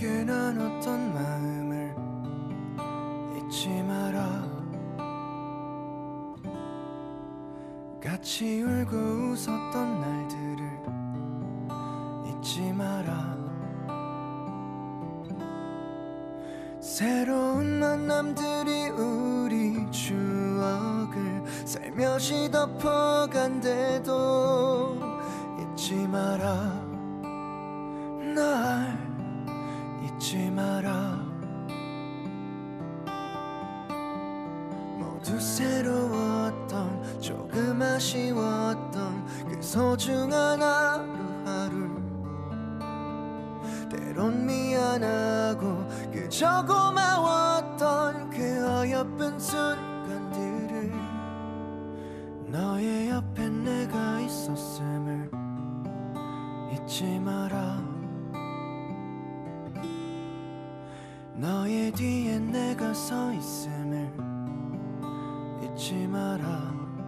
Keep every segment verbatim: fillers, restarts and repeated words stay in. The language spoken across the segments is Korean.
함께 나눴던 마음을 잊지 마라. 같이 울고 웃었던 날들을 잊지 마라. 새로운 만남들이 우리 추억을 살며시 덮어간대도 잊지 마라. 날 잊지 마라. 모두 새로웠던 조금 아쉬웠던 그 소중한 하루하루 때론 미안하고 그저 고마웠던 그 어여쁜 순간들을 너의 옆에 내가 있었음을 잊지 마라. 너의 뒤에 내가 서 있음을 잊지 마라.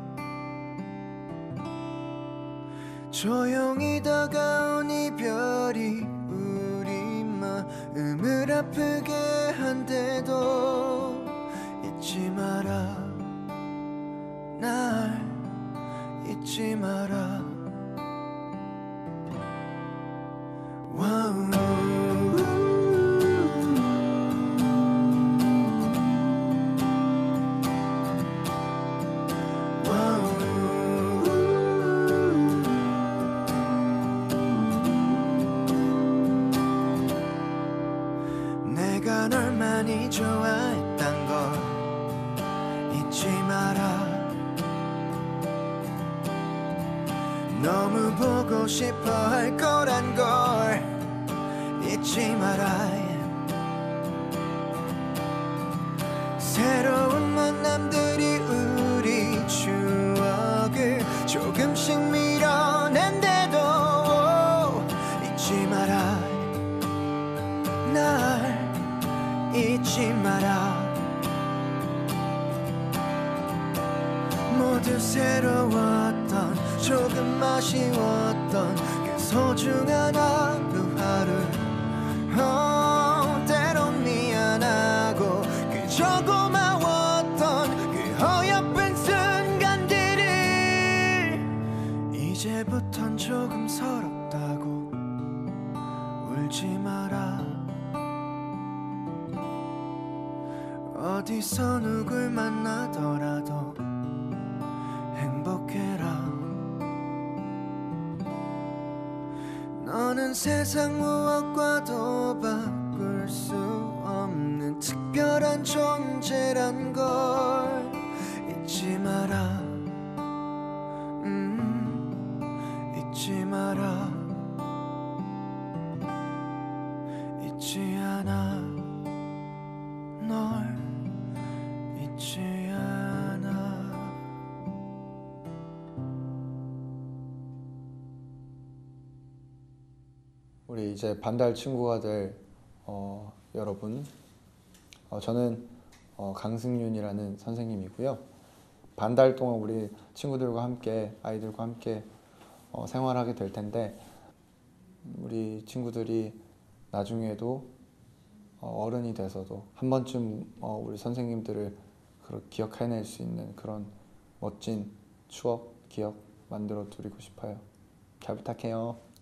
조용히 다가온 이별이 우리 마음을 아프게 한데도 잊지 마라. 날 잊지 마라. 와우. 내가 널 많이 좋아했단 걸 잊지 마라. 너무 보고 싶어 할 거란 걸 잊지 마라. 새로운 만남들이 우리 추억을 조금씩 밀어낸대도 잊지 마라. 날 잊지 마라. 모두 새로웠던 조금 아쉬웠던 그 소중한 하루하루 어, 때론 미안하고 그저 고마웠던 그 어여쁜 순간들을 이제부턴 조금 서럽다고 울지 마라. 어디서 누굴 만나더라도 행복해라. 너는 세상 무엇과도 바꿀 수 없는 특별한 존재란 걸 잊지 마라. 음, 잊지 마라. 잊지 않아. 널 잊지 않아. 우리 이제 반달 친구가 될 어, 여러분, 어, 저는 어, 강승윤이라는 선생님이고요. 반달 동안 우리 친구들과 함께, 아이들과 함께 어, 생활하게 될 텐데, 우리 친구들이 나중에도 어, 어른이 돼서도 한 번쯤 어, 우리 선생님들을 기억해낼 수 있는 그런 멋진 추억, 기억 만들어 드리고 싶어요. 잘 부탁해요.